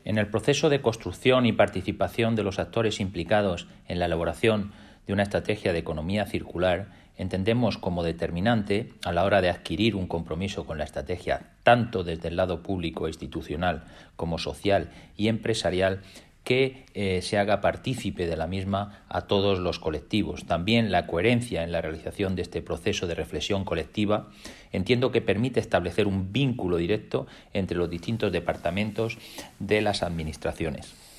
En el proceso de construcción y participación de los actores implicados en la elaboración de una estrategia de economía circular, entendemos como determinante a la hora de adquirir un compromiso con la estrategia, tanto desde el lado público e institucional como social y empresarial, que se haga partícipe de la misma a todos los colectivos. También la coherencia en la realización de este proceso de reflexión colectiva entiendo que permite establecer un vínculo directo entre los distintos departamentos de las administraciones.